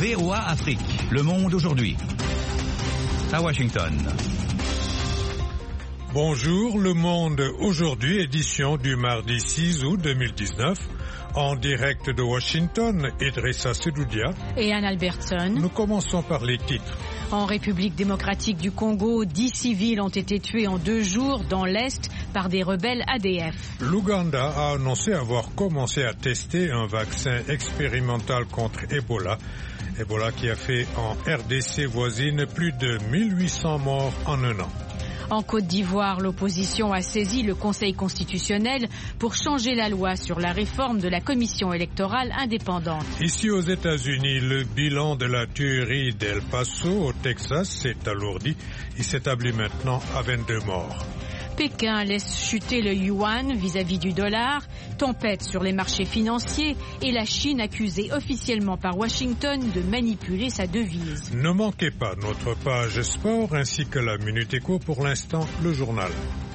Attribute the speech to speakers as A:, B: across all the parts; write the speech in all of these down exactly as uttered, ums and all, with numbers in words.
A: V O A Afrique, Le Monde aujourd'hui. À Washington.
B: Bonjour, Le Monde aujourd'hui, édition du mardi six août deux mille dix-neuf. En direct de Washington, Idrissa Sedoudia
C: et Anne Albertson.
B: Nous commençons par les titres.
C: En République démocratique du Congo, dix civils ont été tués en deux jours dans l'Est par des rebelles A D F.
B: L'Ouganda a annoncé avoir commencé à tester un vaccin expérimental contre Ebola. Ebola qui a fait en R D C voisine plus de mille huit cents morts en un an.
C: En Côte d'Ivoire, l'opposition a saisi le Conseil constitutionnel pour changer la loi sur la réforme de la commission électorale indépendante.
B: Ici aux États-Unis, le bilan de la tuerie d'El Paso au Texas s'est alourdi. Il s'établit maintenant à vingt-deux morts.
C: Pékin laisse chuter le yuan vis-à-vis du dollar, tempête sur les marchés financiers et la Chine accusée officiellement par Washington de manipuler sa devise.
B: Ne manquez pas notre page sport ainsi que la Minute Éco, pour l'instant le journal.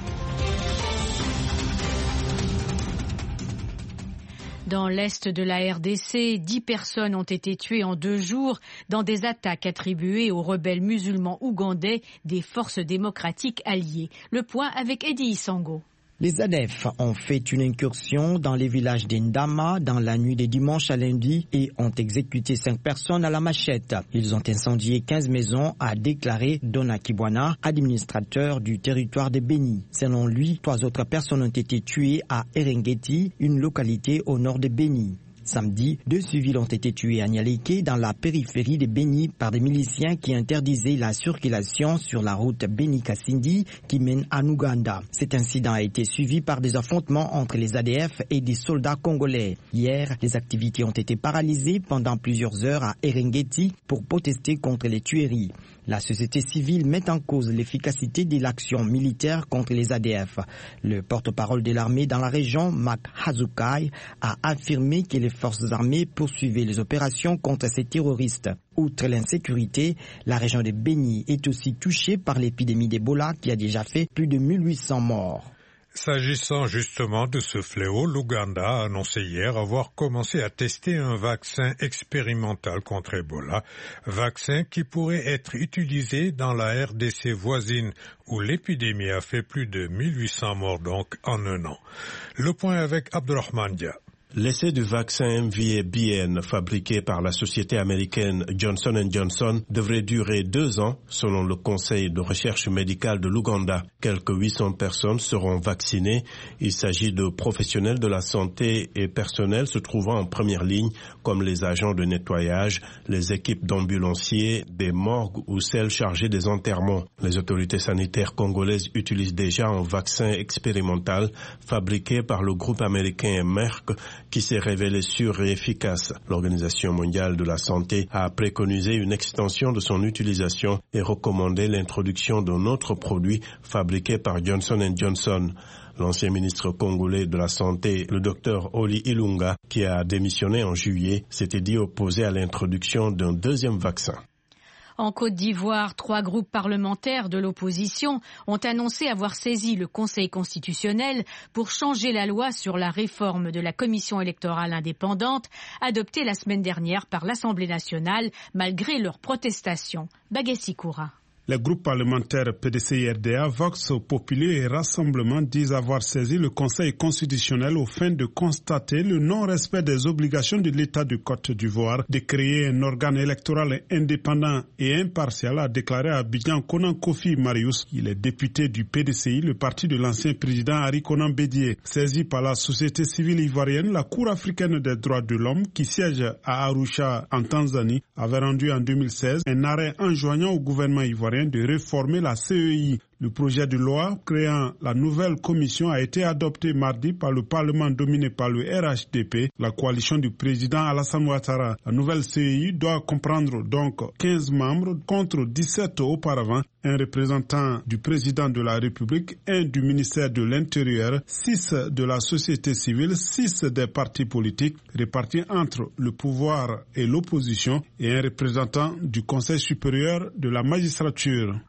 C: Dans l'est de la R D C, dix personnes ont été tuées en deux jours dans des attaques attribuées aux rebelles musulmans ougandais des forces démocratiques alliées. Le point avec Eddie Isango.
D: Les A D F ont fait une incursion dans les villages d'Indama dans la nuit de dimanche à lundi et ont exécuté cinq personnes à la machette. Ils ont incendié quinze maisons, a déclaré Dona Kibwana, administrateur du territoire de Beni. Selon lui, trois autres personnes ont été tuées à Erengeti, une localité au nord de Beni. Samedi, deux civils ont été tués à Nyaleke dans la périphérie de Beni par des miliciens qui interdisaient la circulation sur la route Beni-Kasindi qui mène à Ouganda. Cet incident a été suivi par des affrontements entre les A D F et des soldats congolais. Hier, les activités ont été paralysées pendant plusieurs heures à Erengeti pour protester contre les tueries. La société civile met en cause l'efficacité de l'action militaire contre les A D F. Le porte-parole de l'armée dans la région, Mak Hazukai, a affirmé que les forces armées poursuivaient les opérations contre ces terroristes. Outre l'insécurité, la région de Beni est aussi touchée par l'épidémie d'Ebola qui a déjà fait plus de mille huit cents morts.
B: S'agissant justement de ce fléau, l'Ouganda a annoncé hier avoir commencé à tester un vaccin expérimental contre Ebola, vaccin qui pourrait être utilisé dans la R D C voisine où l'épidémie a fait plus de mille huit cents morts donc en un an. Le point avec Abdurrahman Dia.
E: L'essai du vaccin M V A B N fabriqué par la société américaine Johnson and Johnson devrait durer deux ans selon le conseil de recherche médicale de l'Ouganda. Quelques huit cents personnes seront vaccinées. Il s'agit de professionnels de la santé et personnels se trouvant en première ligne comme les agents de nettoyage, les équipes d'ambulanciers, des morgues ou celles chargées des enterrements. Les autorités sanitaires congolaises utilisent déjà un vaccin expérimental fabriqué par le groupe américain Merck qui s'est révélé sûr et efficace. L'Organisation mondiale de la santé a préconisé une extension de son utilisation et recommandé l'introduction d'un autre produit fabriqué par Johnson and Johnson. L'ancien ministre congolais de la Santé, le docteur Oli Ilunga, qui a démissionné en juillet, s'était dit opposé à l'introduction d'un deuxième vaccin.
C: En Côte d'Ivoire, trois groupes parlementaires de l'opposition ont annoncé avoir saisi le Conseil constitutionnel pour changer la loi sur la réforme de la commission électorale indépendante adoptée la semaine dernière par l'Assemblée nationale malgré leurs protestations. Bagessi Koura.
F: Les groupes parlementaires P D C I R D A, Vox Populi et Rassemblement disent avoir saisi le Conseil constitutionnel au fin de constater le non-respect des obligations de l'État de Côte d'Ivoire de créer un organe électoral indépendant et impartial, a déclaré à Abidjan Konan Kofi Marius. Il est député du P D C I, le parti de l'ancien président Harry Konan Bédié. Saisi par la société civile ivoirienne, la Cour africaine des droits de l'homme, qui siège à Arusha en Tanzanie, avait rendu en deux mille seize un arrêt enjoignant au gouvernement ivoirien de réformer la C E I. Le projet de loi créant la nouvelle commission a été adopté mardi par le Parlement dominé par le R H D P, la coalition du président Alassane Ouattara. La nouvelle C E I doit comprendre donc quinze membres contre dix-sept auparavant, un représentant du président de la République, un du ministère de l'Intérieur, six de la société civile, six des partis politiques répartis entre le pouvoir et l'opposition et un représentant du Conseil supérieur de la magistrature.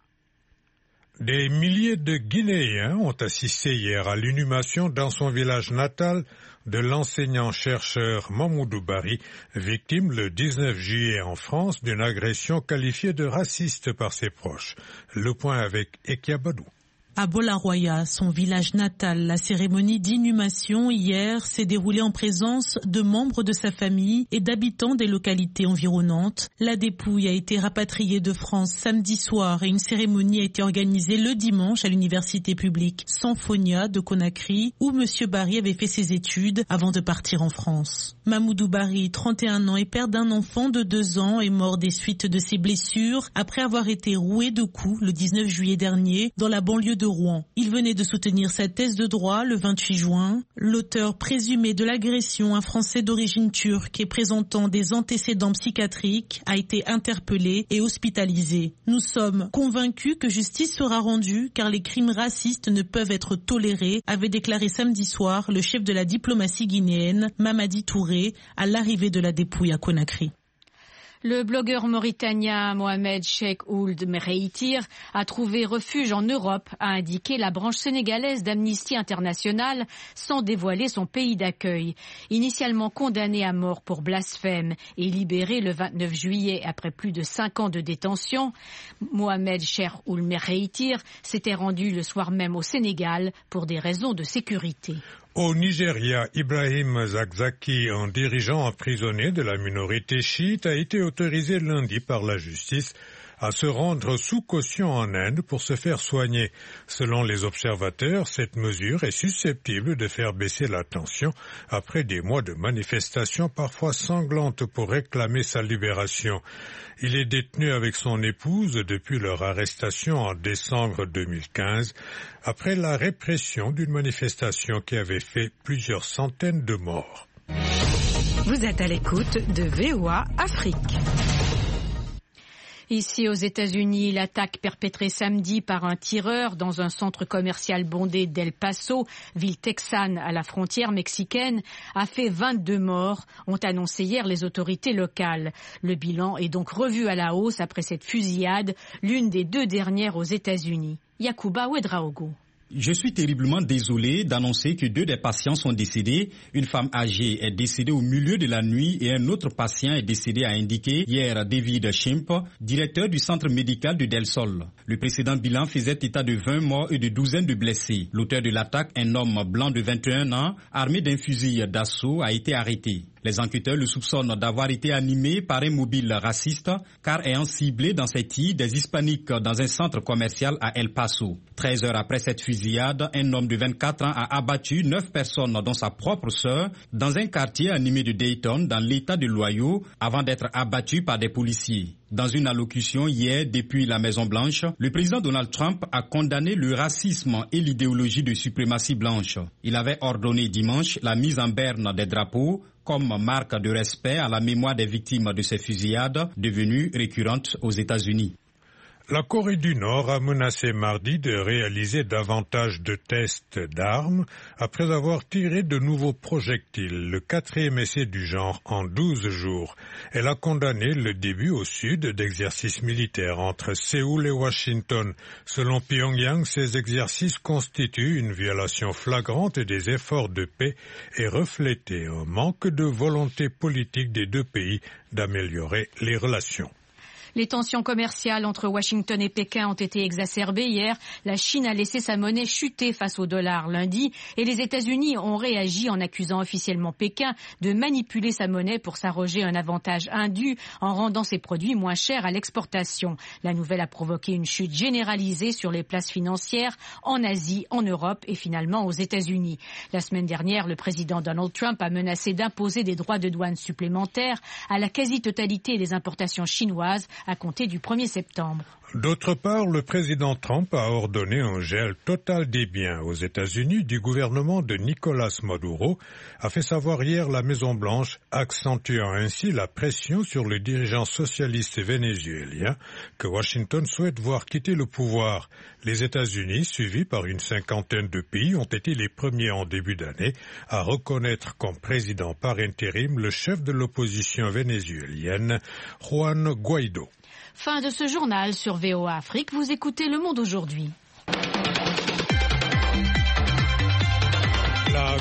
B: Des milliers de Guinéens ont assisté hier à l'inhumation dans son village natal de l'enseignant-chercheur Mamoudou Bari, victime le dix-neuf juillet en France d'une agression qualifiée de raciste par ses proches. Le point avec Ekia Badou.
G: À Bolaroya, son village natal, la cérémonie d'inhumation hier s'est déroulée en présence de membres de sa famille et d'habitants des localités environnantes. La dépouille a été rapatriée de France samedi soir et une cérémonie a été organisée le dimanche à l'université publique Sanfonia de Conakry où M. Bari avait fait ses études avant de partir en France. Mamoudou Bari, trente et un ans et père d'un enfant de deux ans, est mort des suites de ses blessures après avoir été roué de coups le dix-neuf juillet dernier dans la banlieue de Rouen. Il venait de soutenir sa thèse de droit le vingt-huit juin. L'auteur présumé de l'agression, un Français d'origine turque et présentant des antécédents psychiatriques, a été interpellé et hospitalisé. Nous sommes convaincus que justice sera rendue car les crimes racistes ne peuvent être tolérés, avait déclaré samedi soir le chef de la diplomatie guinéenne, Mamadi Touré, à l'arrivée de la dépouille à Conakry.
C: Le blogueur mauritanien Mohamed Cheikh Ould Merreitir a trouvé refuge en Europe, a indiqué la branche sénégalaise d'Amnesty International sans dévoiler son pays d'accueil. Initialement condamné à mort pour blasphème et libéré le vingt-neuf juillet après plus de cinq ans de détention, Mohamed Cheikh Ould Merreitir s'était rendu le soir même au Sénégal pour des raisons de sécurité.
B: Au Nigeria, Ibrahim Zakzaki, un dirigeant emprisonné de la minorité chiite, a été autorisé lundi par la justice à se rendre sous caution en Inde pour se faire soigner. Selon les observateurs, cette mesure est susceptible de faire baisser la tension après des mois de manifestations parfois sanglantes pour réclamer sa libération. Il est détenu avec son épouse depuis leur arrestation en décembre deux mille quinze, après la répression d'une manifestation qui avait fait plusieurs centaines de morts.
H: Vous êtes à l'écoute de V O A Afrique.
C: Ici aux États-Unis, l'attaque perpétrée samedi par un tireur dans un centre commercial bondé d'El Paso, ville texane à la frontière mexicaine, a fait vingt-deux morts, ont annoncé hier les autorités locales. Le bilan est donc revu à la hausse après cette fusillade, l'une des deux dernières aux États-Unis. Yacouba Ouedraogo.
I: Je suis terriblement désolé d'annoncer que deux des patients sont décédés. Une femme âgée est décédée au milieu de la nuit et un autre patient est décédé, a indiqué hier David Shimp, directeur du centre médical de Del Sol. Le précédent bilan faisait état de vingt morts et de douzaines de blessés. L'auteur de l'attaque, un homme blanc de vingt et un ans, armé d'un fusil d'assaut, a été arrêté. Les enquêteurs le soupçonnent d'avoir été animé par un mobile raciste, car ayant ciblé dans ses tirs des hispaniques dans un centre commercial à El Paso. treize heures après cette fusillade, un homme de vingt-quatre ans a abattu neuf personnes, dont sa propre sœur, dans un quartier animé de Dayton, dans l'état de l'Ohio, avant d'être abattu par des policiers. Dans une allocution hier depuis la Maison-Blanche, le président Donald Trump a condamné le racisme et l'idéologie de suprématie blanche. Il avait ordonné dimanche la mise en berne des drapeaux comme marque de respect à la mémoire des victimes de ces fusillades devenues récurrentes aux États-Unis.
B: La Corée du Nord a menacé mardi de réaliser davantage de tests d'armes après avoir tiré de nouveaux projectiles, le quatrième essai du genre en douze jours. Elle a condamné le début au sud d'exercices militaires entre Séoul et Washington. Selon Pyongyang, ces exercices constituent une violation flagrante des efforts de paix et reflétaient un manque de volonté politique des deux pays d'améliorer les relations.
C: Les tensions commerciales entre Washington et Pékin ont été exacerbées hier. La Chine a laissé sa monnaie chuter face au dollar lundi et les États-Unis ont réagi en accusant officiellement Pékin de manipuler sa monnaie pour s'arroger un avantage indu en rendant ses produits moins chers à l'exportation. La nouvelle a provoqué une chute généralisée sur les places financières en Asie, en Europe et finalement aux États-Unis. La semaine dernière, le président Donald Trump a menacé d'imposer des droits de douane supplémentaires à la quasi-totalité des importations chinoises à compter du premier septembre.
B: D'autre part, le président Trump a ordonné un gel total des biens aux États-Unis du gouvernement de Nicolas Maduro, a fait savoir hier la Maison-Blanche, accentuant ainsi la pression sur le dirigeant socialiste vénézuélien que Washington souhaite voir quitter le pouvoir. Les États-Unis, suivis par une cinquantaine de pays, ont été les premiers en début d'année à reconnaître comme président par intérim le chef de l'opposition vénézuélienne, Juan Guaidó.
C: Fin de ce journal sur V O A Afrique. Vous écoutez Le Monde aujourd'hui.
B: La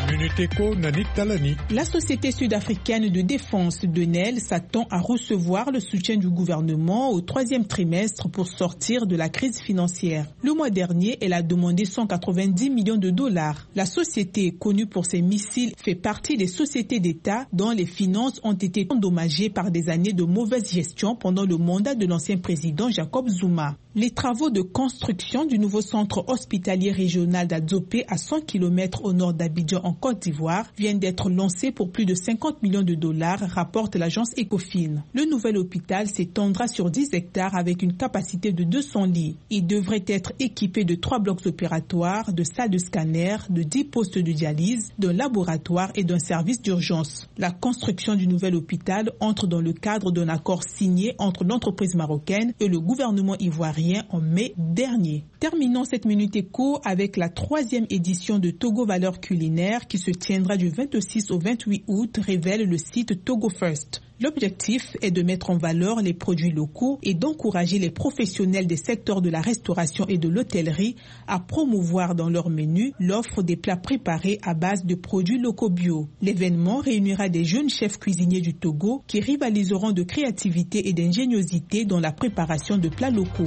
B: Minute Éco, Nanik Talani.
J: La société sud-africaine de défense Denel s'attend à recevoir le soutien du gouvernement au troisième trimestre pour sortir de la crise financière. Le mois dernier, elle a demandé cent quatre-vingt-dix millions de dollars. La société, connue pour ses missiles, fait partie des sociétés d'État dont les finances ont été endommagées par des années de mauvaise gestion pendant le mandat de l'ancien président Jacob Zuma. Les travaux de construction du nouveau centre hospitalier régional d'Adzopé à cent kilomètres au nord d'Abidjan en Côte d'Ivoire viennent d'être lancés pour plus de cinquante millions de dollars, rapporte l'agence Ecofin. Le nouvel hôpital s'étendra sur dix hectares avec une capacité de deux cents lits. Il devrait être équipé de trois blocs opératoires, de salles de scanner, de dix postes de dialyse, d'un laboratoire et d'un service d'urgence. La construction du nouvel hôpital entre dans le cadre d'un accord signé entre l'entreprise marocaine et le gouvernement ivoirien en mai dernier. Terminons cette Minute Éco avec la troisième édition de Togo Valeurs Culinaires qui se tiendra du vingt-six au vingt-huit août, révèle le site Togo First. L'objectif est de mettre en valeur les produits locaux et d'encourager les professionnels des secteurs de la restauration et de l'hôtellerie à promouvoir dans leur menu l'offre des plats préparés à base de produits locaux bio. L'événement réunira des jeunes chefs cuisiniers du Togo qui rivaliseront de créativité et d'ingéniosité dans la préparation de plats locaux.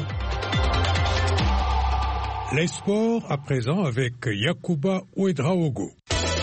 B: Les sports à présent avec Yacouba Ouedraogo.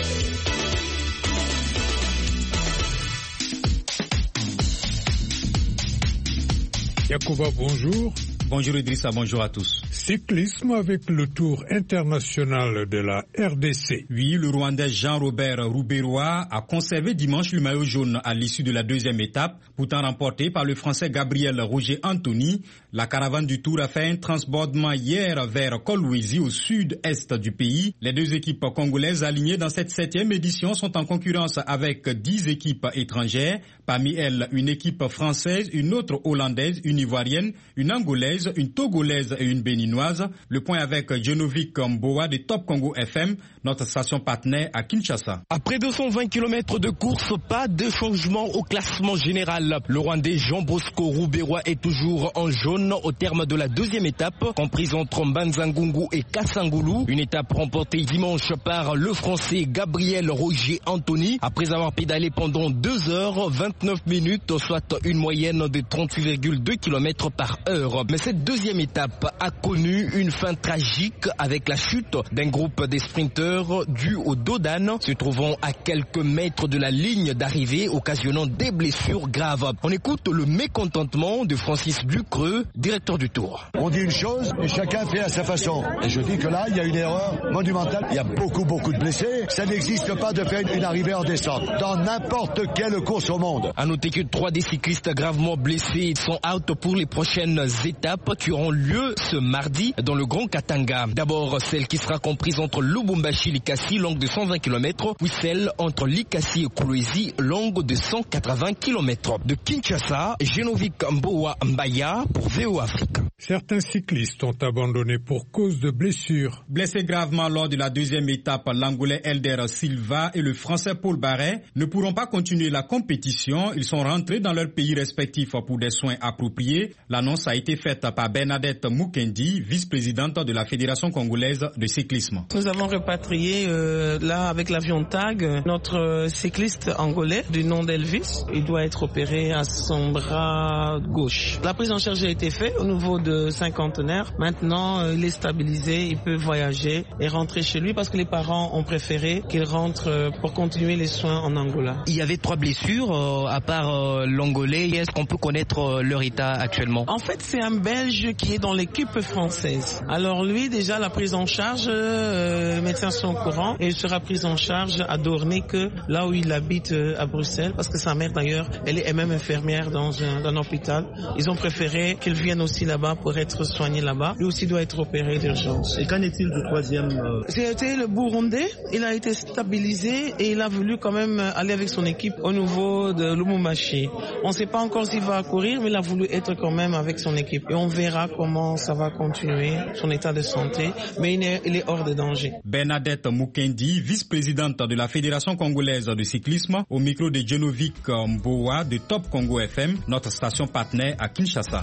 B: Yacouba, bonjour.
I: Bonjour Idrissa, bonjour à tous.
B: Cyclisme avec le Tour international de la R D C.
I: Oui, le Rwandais Jean-Robert Rouberois a conservé dimanche le maillot jaune à l'issue de la deuxième étape, pourtant remporté par le Français Gabriel Roger Anthony. La caravane du Tour a fait un transbordement hier vers Kolwezi au sud-est du pays. Les deux équipes congolaises alignées dans cette septième édition sont en concurrence avec dix équipes étrangères. Parmi elles, une équipe française, une autre hollandaise, une ivoirienne, une angolaise, une togolaise et une béninoise. Le point avec Genovic Mboa de Top Congo F M, notre station partenaire à Kinshasa.
K: Après deux cent vingt kilomètres de course, pas de changement au classement général. Le Rwandais Jean Bosco Rouberois est toujours en jaune au terme de la deuxième étape, comprise entre Mbanzangungu et Kassangoulou. Une étape remportée dimanche par le Français Gabriel Roger Anthony, après avoir pédalé pendant deux heures vingt-neuf minutes, soit une moyenne de trente-huit virgule deux kilomètres par heure. Mais cette deuxième étape a connu une fin tragique avec la chute d'un groupe de sprinteurs dû au dos d'âne, se trouvant à quelques mètres de la ligne d'arrivée, occasionnant des blessures graves. On écoute le mécontentement de Francis Ducreux, directeur du Tour.
L: On dit une chose et chacun fait à sa façon. Et je dis que là, il y a une erreur monumentale. Il y a beaucoup, beaucoup de blessés. Ça n'existe pas de faire une arrivée en descente dans n'importe quelle course au monde.
K: À noter que trois des cyclistes gravement blessés sont out pour les prochaines étapes qui auront lieu ce mardi dans le Grand Katanga. D'abord, celle qui sera comprise entre Lubumbashi-Likasi, longue de cent vingt kilomètres, puis celle entre Likasi et Kolwezi, longue de cent quatre-vingts kilomètres. De Kinshasa, Genovic Mboa Mbaya pour V O Afrique.
B: Certains cyclistes ont abandonné pour cause de blessures.
I: Blessés gravement lors de la deuxième étape, l'Angolais Elder Silva et le Français Paul Barret ne pourront pas continuer la compétition. Ils sont rentrés dans leurs pays respectifs pour des soins appropriés. L'annonce a été faite par Bernadette Mukendi, vice-présidente de la Fédération congolaise de cyclisme.
M: Nous avons repatrié euh, là avec l'avion TAG notre cycliste angolais du nom d'Elvis. Il doit être opéré à son bras gauche. La prise en charge a été faite au niveau de cinquantenaire. Maintenant, euh, il est stabilisé, il peut voyager et rentrer chez lui parce que les parents ont préféré qu'il rentre euh, pour continuer les soins en Angola.
K: Il y avait trois blessures euh, à part euh, l'Angolais. Est-ce qu'on peut connaître euh, leur état actuellement?
M: En fait, c'est un Belge qui est dans l'équipe française. Alors lui, déjà, la prise en charge, euh, les médecins sont au courant et il sera pris en charge à Dornick, là où il habite euh, à Bruxelles, parce que sa mère d'ailleurs, elle est même infirmière dans un, dans un hôpital. Ils ont préféré qu'il vienne aussi là-bas pour être soigné là-bas. Lui aussi doit être opéré d'urgence.
N: Et qu'en est-il du troisième euh...
M: C'était le Burundais. Il a été stabilisé et il a voulu quand même aller avec son équipe au niveau de Lubumbashi. On ne sait pas encore s'il va courir, mais il a voulu être quand même avec son équipe. Et on verra comment ça va continuer, son état de santé, mais il est, il est hors de danger.
I: Bernadette Mukendi, vice-présidente de la Fédération congolaise de cyclisme, au micro de Genovic Mboa de Top Congo F M, notre station partenaire à Kinshasa.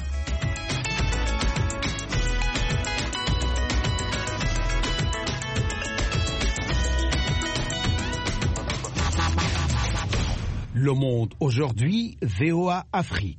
O: Le Monde aujourd'hui, V O A Afrique.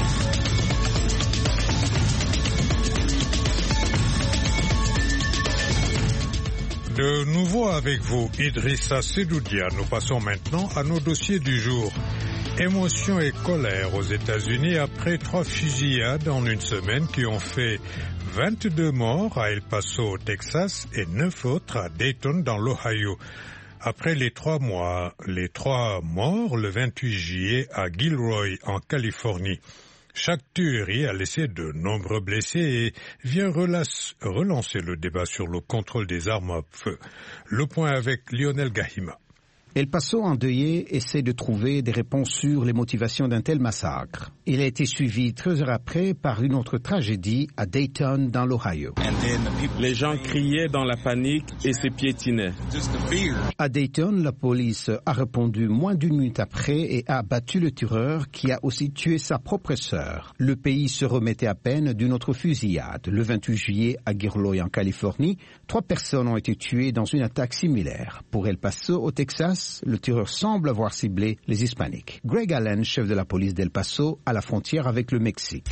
B: De nouveau avec vous, Idrissa Sedoudia. Nous passons maintenant à nos dossiers du jour. Émotion et colère aux États-Unis après trois fusillades en une semaine qui ont fait vingt-deux morts à El Paso au Texas et neuf autres à Dayton dans l'Ohio. Après les trois mois, les trois morts le vingt-huit juillet à Gilroy en Californie. Chaque tuerie a laissé de nombreux blessés et vient relancer le débat sur le contrôle des armes à feu. Le point avec Lionel Gahima.
P: El Paso endeuillé essaie de trouver des réponses sur les motivations d'un tel massacre. Il a été suivi treize heures après par une autre tragédie à Dayton dans l'Ohio.
Q: Les gens criaient dans la panique et se piétinaient.
P: À Dayton, la police a répondu moins d'une minute après et a abattu le tueur qui a aussi tué sa propre sœur. Le pays se remettait à peine d'une autre fusillade. Le vingt-huit juillet à Gilroy en Californie, trois personnes ont été tuées dans une attaque similaire. Pour El Paso au Texas, le tueur semble avoir ciblé les Hispaniques. Greg Allen, chef de la police d'El Paso, à la frontière avec le Mexique.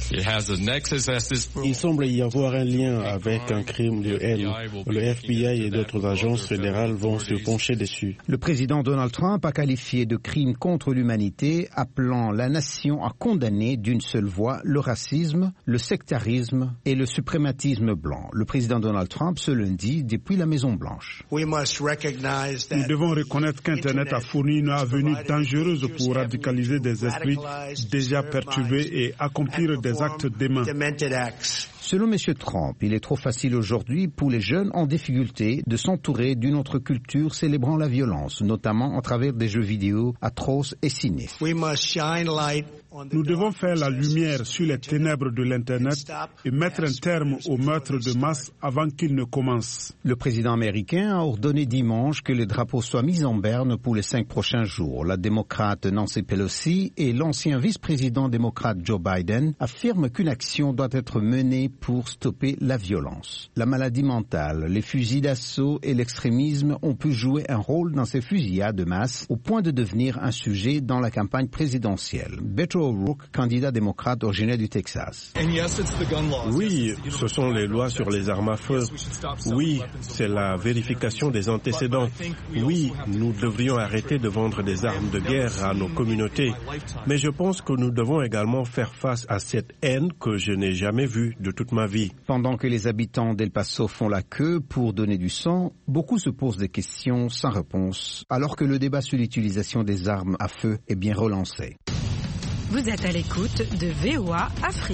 R: Il semble y avoir un lien avec un crime de haine. Le F B I et d'autres agences fédérales vont se pencher dessus.
P: Le président Donald Trump a qualifié de crime contre l'humanité, appelant la nation à condamner d'une seule voix le racisme, le sectarisme et le suprématisme blanc. Le président Donald Trump ce lundi depuis la Maison-Blanche.
F: Nous devons reconnaître qu'un Internet a fourni une avenue dangereuse pour radicaliser des esprits déjà perturbés et accomplir des actes déments.
P: Selon M. Trump, il est trop facile aujourd'hui pour les jeunes en difficulté de s'entourer d'une autre culture célébrant la violence, notamment à travers des jeux vidéo atroces et sinistres.
F: Nous devons faire la lumière sur les ténèbres de l'Internet et mettre un terme aux meurtres de masse avant qu'ils ne commencent.
P: Le président américain a ordonné dimanche que les drapeaux soient mis en berne pour les cinq prochains jours. La démocrate Nancy Pelosi et l'ancien vice-président démocrate Joe Biden affirment qu'une action doit être menée pour stopper la violence. La maladie mentale, les fusils d'assaut et l'extrémisme ont pu jouer un rôle dans ces fusillades de masse au point de devenir un sujet dans la campagne présidentielle. Beto O'Rourke, candidat démocrate originaire du Texas.
E: Oui, ce sont les lois sur les armes à feu. Oui, c'est la vérification des antécédents. Oui, nous devrions arrêter de vendre des armes de guerre à nos communautés. Mais je pense que nous devons également faire face à cette haine que je n'ai jamais vue de toute ma vie.
P: Pendant que les habitants d'El Paso font la queue pour donner du sang, beaucoup se posent des questions sans réponse, alors que le débat sur l'utilisation des armes à feu est bien relancé.
H: Vous êtes à l'écoute de V O A Afrique.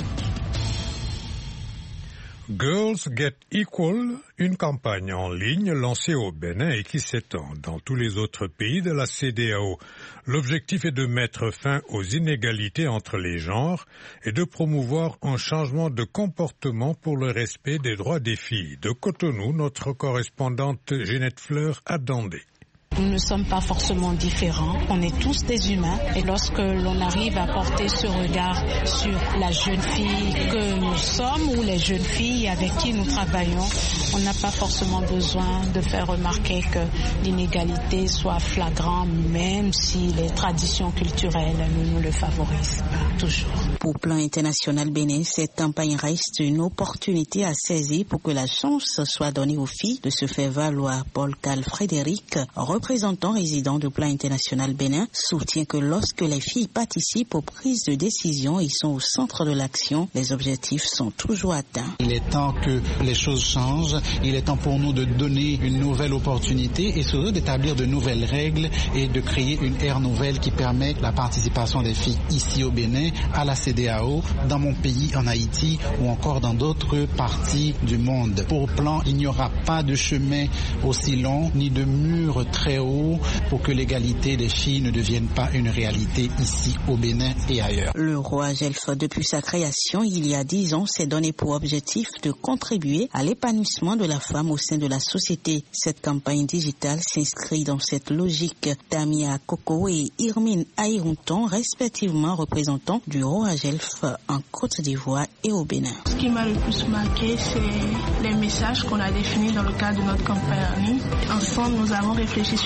B: Girls Get Equal, une campagne en ligne lancée au Bénin et qui s'étend dans tous les autres pays de la C E D E A O. L'objectif est de mettre fin aux inégalités entre les genres et de promouvoir un changement de comportement pour le respect des droits des filles. De Cotonou, notre correspondante Ginette Fleur a Dandé.
S: Nous ne sommes pas forcément différents, on est tous des humains et lorsque l'on arrive à porter ce regard sur la jeune fille que nous sommes ou les jeunes filles avec qui nous travaillons, on n'a pas forcément besoin de faire remarquer que l'inégalité soit flagrante même si les traditions culturelles ne nous le favorisent pas toujours.
T: Pour Plan International Bénin, cette campagne reste une opportunité à saisir pour que la chance soit donnée aux filles de se faire valoir. Paul Cal Frédéric, représentant résident du Plan International Bénin, soutient que lorsque les filles participent aux prises de décision et sont au centre de l'action, les objectifs sont toujours atteints.
U: Il est temps que les choses changent, il est temps pour nous de donner une nouvelle opportunité et surtout d'établir de nouvelles règles et de créer une ère nouvelle qui permet la participation des filles ici au Bénin, à la C E D E A O, dans mon pays, en Haïti ou encore dans d'autres parties du monde. Pour Plan, il n'y aura pas de chemin aussi long ni de mur très haut pour que l'égalité des filles ne devienne pas une réalité ici au Bénin et ailleurs.
T: Le roi Gelf, depuis sa création il y a dix ans, s'est donné pour objectif de contribuer à l'épanouissement de la femme au sein de la société. Cette campagne digitale s'inscrit dans cette logique. Tamia Koko et Irmine Aïronton, respectivement représentants du roi Gelf en Côte d'Ivoire et au Bénin.
V: Ce qui m'a le plus marqué, c'est les messages qu'on a définis dans le cadre de notre campagne en ligne. Ensemble, nous avons réfléchi sur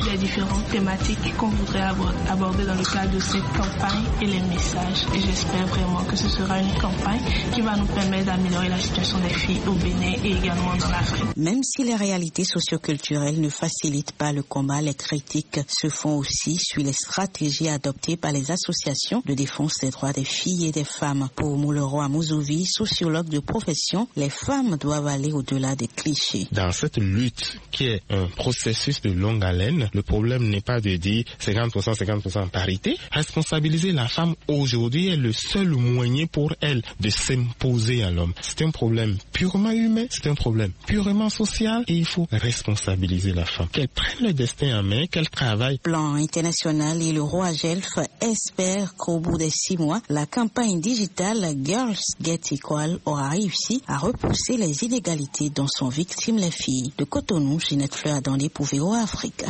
A: sur les différentes thématiques qu'on voudrait aborder dans le cadre de cette campagne et les messages. Et j'espère vraiment que ce sera une campagne qui va nous permettre d'améliorer la situation des filles au Bénin et également dans l'Afrique.
T: Même si les réalités socioculturelles ne facilitent pas le combat, les critiques se font aussi sur les stratégies adoptées par les associations de défense des droits des filles et des femmes. Pour Moulero Amouzovi, sociologue de profession, les femmes doivent aller au-delà des clichés.
V: Dans cette lutte qui est un processus de longue haleine, le problème n'est pas de dire cinquante pour cent, cinquante pour cent parité. Responsabiliser la femme aujourd'hui est le seul moyen pour elle de s'imposer à l'homme. C'est un problème purement humain, c'est un problème purement social et il faut responsabiliser la femme. Qu'elle prenne le destin en main, qu'elle travaille.
T: Plan international et le roi Gelf espèrent qu'au bout des six mois, la campagne digitale Girls Get Equal aura réussi à repousser les inégalités dont sont victimes les filles. De Cotonou, Ginette Fleur-Adandé pour V O A Afrique.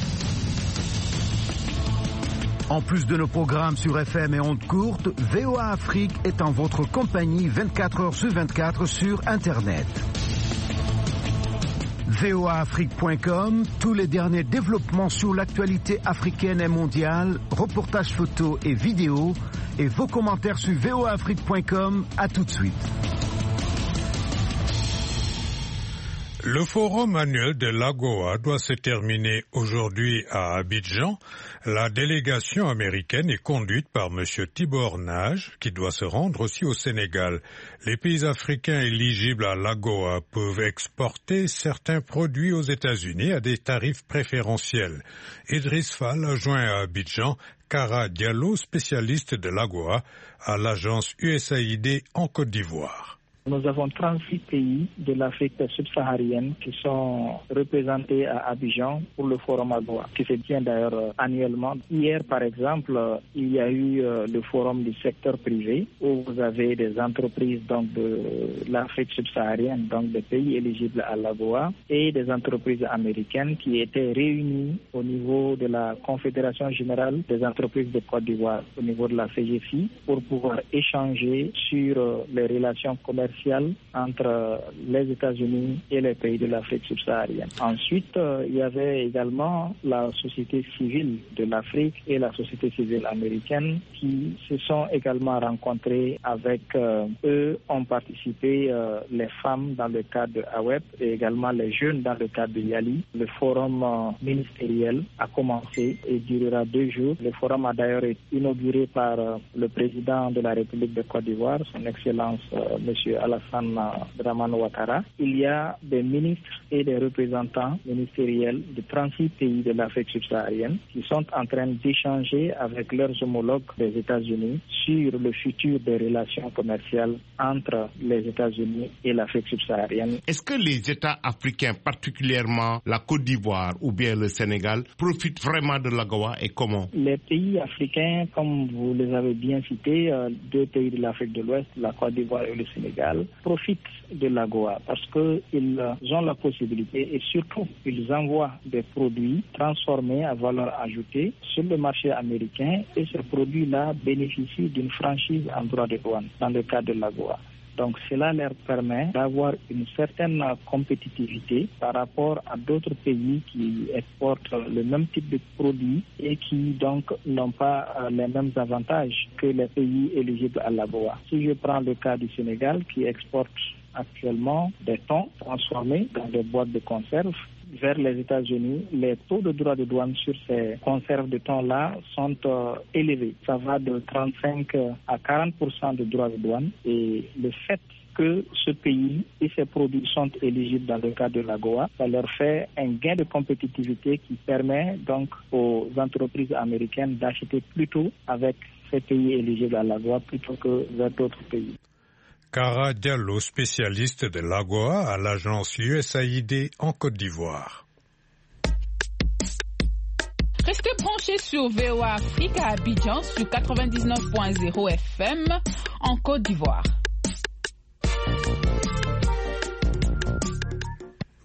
O: En plus de nos programmes sur F M et ondes courtes, V O A Afrique est en votre compagnie vingt-quatre heures sur vingt-quatre sur Internet. V O A Afrique point com, tous les derniers développements sur l'actualité africaine et mondiale, reportages photos et vidéos, et vos commentaires sur V O A Afrique point com. À tout de suite.
B: Le forum annuel de l'AGOA doit se terminer aujourd'hui à Abidjan. La délégation américaine est conduite par M. Tibor Nage, qui doit se rendre aussi au Sénégal. Les pays africains éligibles à l'AGOA peuvent exporter certains produits aux États-Unis à des tarifs préférentiels. Idriss Fall a joint à Abidjan Kara Diallo, spécialiste de l'AGOA, à l'agence U S A I D en Côte d'Ivoire.
W: Nous avons trente-six pays de l'Afrique subsaharienne qui sont représentés à Abidjan pour le forum AGOA, qui se tient d'ailleurs annuellement. Hier, par exemple, il y a eu le forum du secteur privé où vous avez des entreprises donc de l'Afrique subsaharienne, donc des pays éligibles à l'AGOA, et des entreprises américaines qui étaient réunies au niveau de la Confédération générale des entreprises de Côte d'Ivoire, au niveau de la C G F I, pour pouvoir échanger sur les relations commerciales entre les États-Unis et les pays de l'Afrique subsaharienne. Ensuite, euh, il y avait également la société civile de l'Afrique et la société civile américaine qui se sont également rencontrés. Avec euh, eux ont participé euh, les femmes dans le cadre de A W E P et également les jeunes dans le cadre de YALI. Le forum euh, ministériel a commencé et durera deux jours. Le forum a d'ailleurs été inauguré par euh, le président de la République de Côte d'Ivoire, son Excellence euh, Monsieur Alassane Dramane Ouattara. Il y a des ministres et des représentants ministériels de trente-six pays de l'Afrique subsaharienne qui sont en train d'échanger avec leurs homologues des États-Unis sur le futur des relations commerciales entre les États-Unis et l'Afrique subsaharienne.
X: Est-ce que les États africains, particulièrement la Côte d'Ivoire ou bien le Sénégal, profitent vraiment de l'AGOA et comment?
W: Les pays africains, comme vous les avez bien cités, deux pays de l'Afrique de l'Ouest, la Côte d'Ivoire et le Sénégal, profitent de l'AGOA parce qu'ils ont la possibilité et surtout ils envoient des produits transformés à valeur ajoutée sur le marché américain et ces produits-là bénéficient d'une franchise en droit de douane dans le cadre de l'AGOA. Donc cela leur permet d'avoir une certaine compétitivité par rapport à d'autres pays qui exportent le même type de produits et qui donc n'ont pas les mêmes avantages que les pays éligibles à l'AGOA. Si je prends le cas du Sénégal qui exporte actuellement des thons transformés dans des boîtes de conserve vers les États-Unis, les taux de droit de douane sur ces conserves de thon-là sont euh, élevés. Ça va de trente-cinq à quarante pour cent de droit de douane et le fait que ce pays et ses produits sont éligibles dans le cadre de l'AGOA, ça leur fait un gain de compétitivité qui permet donc aux entreprises américaines d'acheter plutôt avec ces pays éligibles à l'AGOA plutôt que vers d'autres pays.
B: Kara Diallo, spécialiste de l'AGOA à l'agence U S A I D en Côte d'Ivoire.
Y: Restez branchés sur V O A Afrique à Abidjan sur quatre-vingt-dix-neuf point zéro F M en Côte d'Ivoire.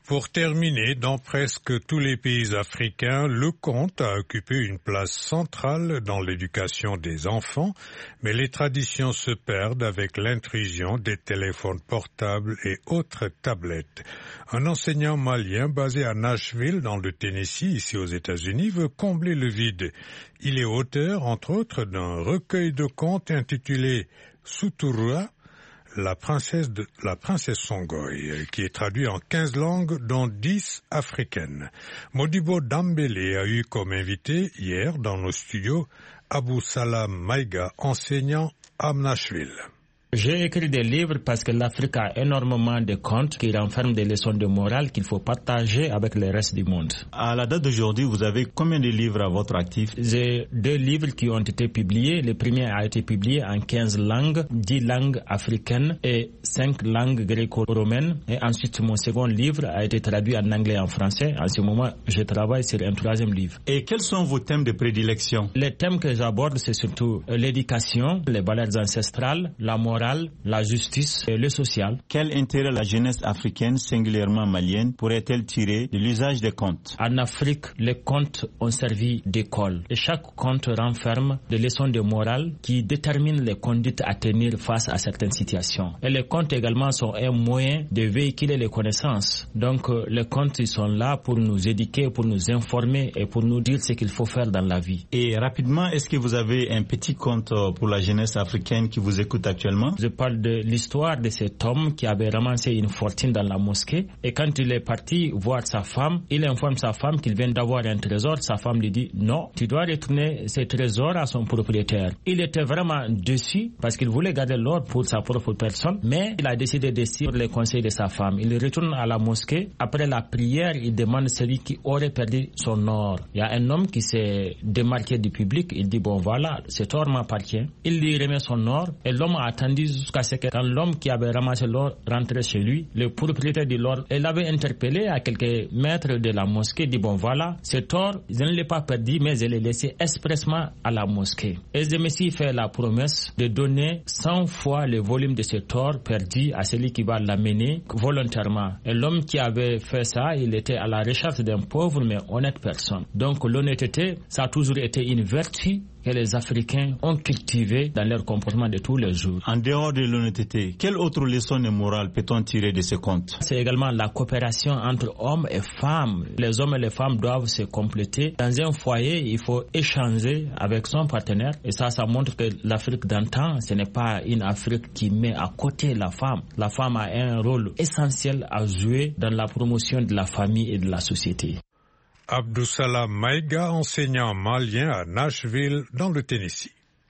B: Pour terminer, dans presque tous les pays africains, le conte a occupé une place centrale dans l'éducation des enfants, mais les traditions se perdent avec l'intrusion des téléphones portables et autres tablettes. Un enseignant malien basé à Nashville, dans le Tennessee, ici aux États-Unis, veut combler le vide. Il est auteur, entre autres, d'un recueil de contes intitulé Suturua, La princesse, de, la princesse Songoï, qui est traduit en quinze langues, dont dix africaines. Modibo Dambélé a eu comme invité hier dans nos studios Abou Salam Maïga, enseignant à Nashville.
C: J'ai écrit des livres parce que l'Afrique a énormément de contes qui renferment des leçons de morale qu'il faut partager avec le reste du monde.
D: À la date d'aujourd'hui, vous avez combien de livres à votre actif?
C: J'ai deux livres qui ont été publiés. Le premier a été publié en quinze langues, dix langues africaines et cinq langues gréco-romaines. Et ensuite, mon second livre a été traduit en anglais et en français. En ce moment, je travaille sur un troisième livre.
D: Et quels sont vos thèmes de prédilection?
C: Les thèmes que j'aborde, c'est surtout l'éducation, les valeurs ancestrales, la morale, la justice et le social.
D: Quel intérêt la jeunesse africaine, singulièrement malienne, pourrait-elle tirer de l'usage des contes?
C: En Afrique, les contes ont servi d'école. Et chaque conte renferme des leçons de morale qui déterminent les conduites à tenir face à certaines situations. Et les contes également sont un moyen de véhiculer les connaissances. Donc les contes ils sont là pour nous éduquer, pour nous informer et pour nous dire ce qu'il faut faire dans la vie.
D: Et rapidement, est-ce que vous avez un petit conte pour la jeunesse africaine qui vous écoute actuellement?
C: Je parle de l'histoire de cet homme qui avait ramassé une fortune dans la mosquée et quand il est parti voir sa femme, il informe sa femme qu'il vient d'avoir un trésor. Sa femme lui dit non, tu dois retourner ce trésor à son propriétaire. Il était vraiment déçu parce qu'il voulait garder l'or pour sa propre personne, mais il a décidé de suivre les conseils de sa femme. Il retourne à la mosquée. Après la prière, il demande celui qui aurait perdu son or. Il y a un homme qui s'est démarqué du public. Il dit bon voilà, cet or m'appartient. Il lui remet son or et l'homme a attendu jusqu'à ce que quand l'homme qui avait ramassé l'or rentrait chez lui, le propriétaire de l'or, il l'avait interpellé à quelques mètres de la mosquée, dit bon voilà, cet or, je ne l'ai pas perdu, mais je l'ai laissé expressement à la mosquée. Et je me suis fait la promesse de donner cent fois le volume de cet or perdu à celui qui va l'amener volontairement. Et l'homme qui avait fait ça, il était à la recherche d'un pauvre mais honnête personne. Donc l'honnêteté, ça a toujours été une vertu que les Africains ont cultivé dans leur comportement de tous les jours.
D: En dehors de l'honnêteté, quelle autre leçon de morale peut-on tirer de ce conte?
C: C'est également la coopération entre hommes et femmes. Les hommes et les femmes doivent se compléter. Dans un foyer, il faut échanger avec son partenaire. Et ça, ça montre que l'Afrique d'antan, ce n'est pas une Afrique qui met à côté la femme. La femme a un rôle essentiel à jouer dans la promotion de la famille et de la société.
B: Abdou Salam Maïga, enseignant malien à Nashville, dans le Tennessee.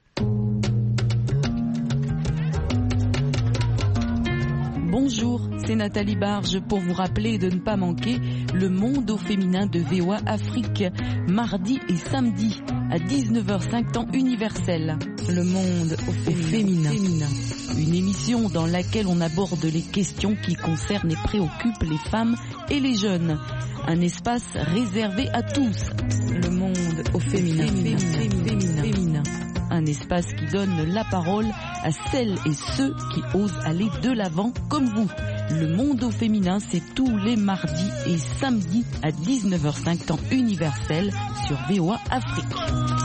G: Bonjour, c'est Nathalie Barge pour vous rappeler de ne pas manquer le monde au féminin de V O A Afrique, mardi et samedi à dix-neuf heures cinq temps universel. Le monde au féminin. féminin. Une émission dans laquelle on aborde les questions qui concernent et préoccupent les femmes et les jeunes. Un espace réservé à tous. Le monde au féminin. féminin, féminin, féminin, féminin. Un espace qui donne la parole à celles et ceux qui osent aller de l'avant comme vous. Le monde au féminin, c'est tous les mardis et samedis à dix-neuf heures cinq temps universel sur V O A Afrique.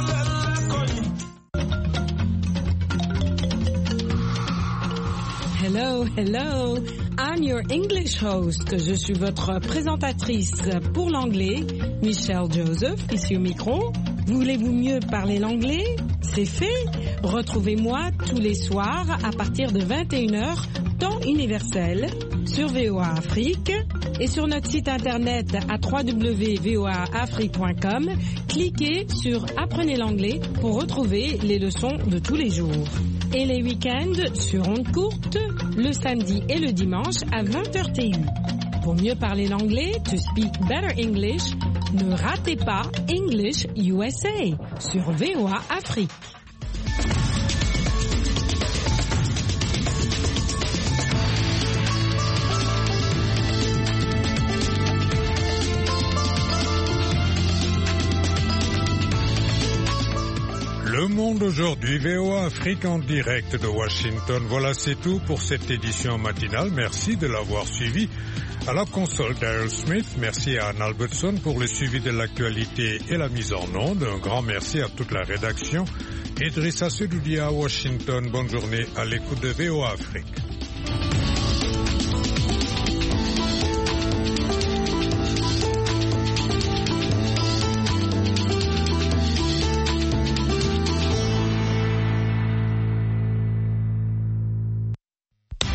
J: Hello, hello. I'm your English host. Je suis votre présentatrice pour l'anglais, Michelle Joseph, ici au micro. Voulez-vous mieux parler l'anglais? C'est fait. Retrouvez-moi tous les soirs à partir de vingt et une heures, temps universel, sur V O A Afrique et sur notre site internet à w w w point v o a afrique point com. Cliquez sur Apprenez l'anglais pour retrouver les leçons de tous les jours. Et les week-ends sur ondes courtes, le samedi et le dimanche à vingt heures T U. Pour mieux parler l'anglais, to speak better English, ne ratez pas English U S A sur V O A Afrique.
B: Le monde aujourd'hui V O A Afrique en direct de Washington. Voilà, c'est tout pour cette édition matinale. Merci de l'avoir suivi. À la console, Daryl Smith. Merci à Anne Albertson pour le suivi de l'actualité et la mise en onde. Un grand merci à toute la rédaction. Idrissa Sedoudi à Washington. Bonne journée à l'écoute de V O A Afrique.